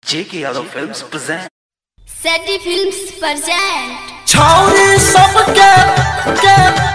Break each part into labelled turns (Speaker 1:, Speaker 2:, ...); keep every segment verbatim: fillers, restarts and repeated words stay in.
Speaker 1: J K Yadav Films present.
Speaker 2: Seti Films present.
Speaker 3: छौरी सबके के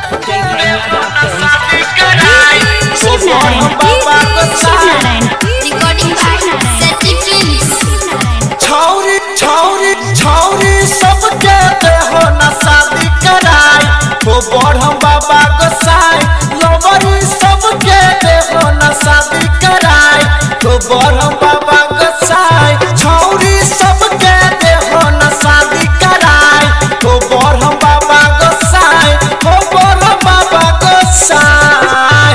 Speaker 2: Recording by Seti Films.
Speaker 3: छौरी छौरी छौरी सबके देहो न शादी कराई हो बढ़म बाबा गोसाई लोबरी सबके देहो न शादी कराई हो बढ़म बाबा गोसाई छौरी सबके देहो न शादी कराई हो बढ़म बाबा गोसाई हो बढ़म बाबा गोसाई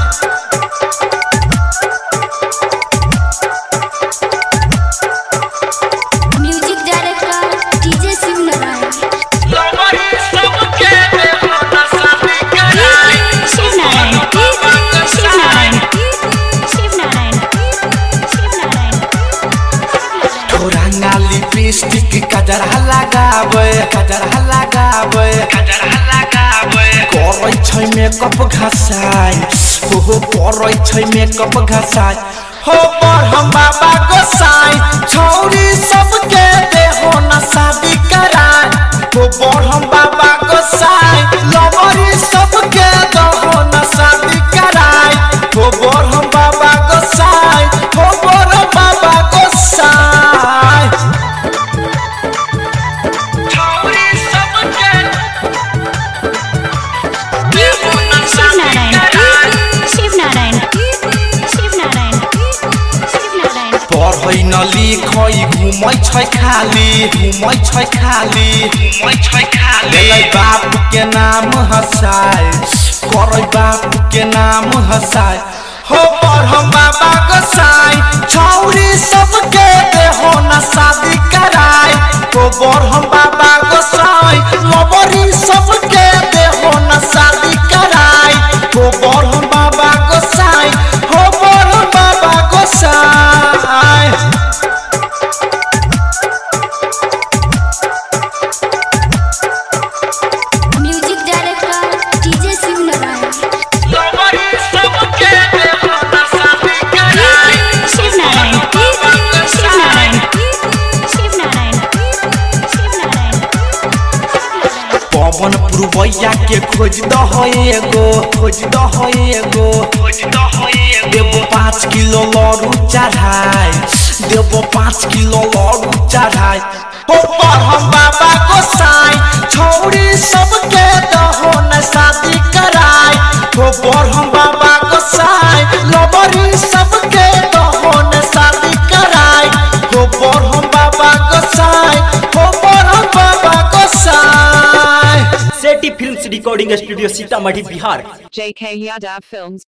Speaker 2: Music director D J Shiv Narayan.
Speaker 3: लोबरी सबके देहो न शादी कराई
Speaker 2: Shiv Narayan. Shiv Narayan. Shiv Narayan. Shiv Narayan.
Speaker 3: थोड़ा लिपस्टिक कजरा लगावे कजरा लगावे कजरा लगावे करै छै मेकअप घसाई हो हो करै छै मेकअप घसाई हो बढ़म बाबा गोसाई छौरी सबके देहो न शादी कराई हो बढ़म बाबा गोसाई लवरी सबके देहो न शादी कराई हो बढ़म बाबा गोसाई हो बढ़म बाबा गोसाई छौरी सबके देहो न
Speaker 2: Shiv
Speaker 3: शादी
Speaker 2: Narayan.
Speaker 3: कराई
Speaker 2: Shiv Narayan. Shiv Narayan. Shiv Narayan.
Speaker 3: पढ़ै न लिखै घुमै छै खाली घुमै छै खाली घुमै छै खाली ले बाप के नाम हसाई करै बाप के नाम हसाई हो बढ़म बाबा गोसाई छौरी सबके देहो न शादी कराई हो बढ़म बाबा गोसाई लवरी सबके देहो न शादी कराई हो बढ़म बाबा गोसाई हो बढ़म बाबा गोसाई
Speaker 2: Music director D J Shiv Narayan.
Speaker 3: लोबरी सबके देहो न शादी कराई
Speaker 2: Shiv Narayan. Shiv Narayan. Shiv Narayan. Shiv Narayan.
Speaker 3: पवन पुरवैया के खोज दह एगो खोज दह एगो खोज दह एगो देबो पाँच किलो लड्डू चढ़ाई देबो पाँच किलो लड्डू चढ़ाई हो बढ़म बाबा गोसाई छौरी सबके दहो न शादी कराई हो बढ़म बाबा गोसाई लवरी सबके दहो न शादी कराई हो बढ़म बाबा गोसाई हो बढ़म बाबा गोसाई
Speaker 4: सेटी films recording studio Sitamarhi Bihar.
Speaker 5: J K Yadav Films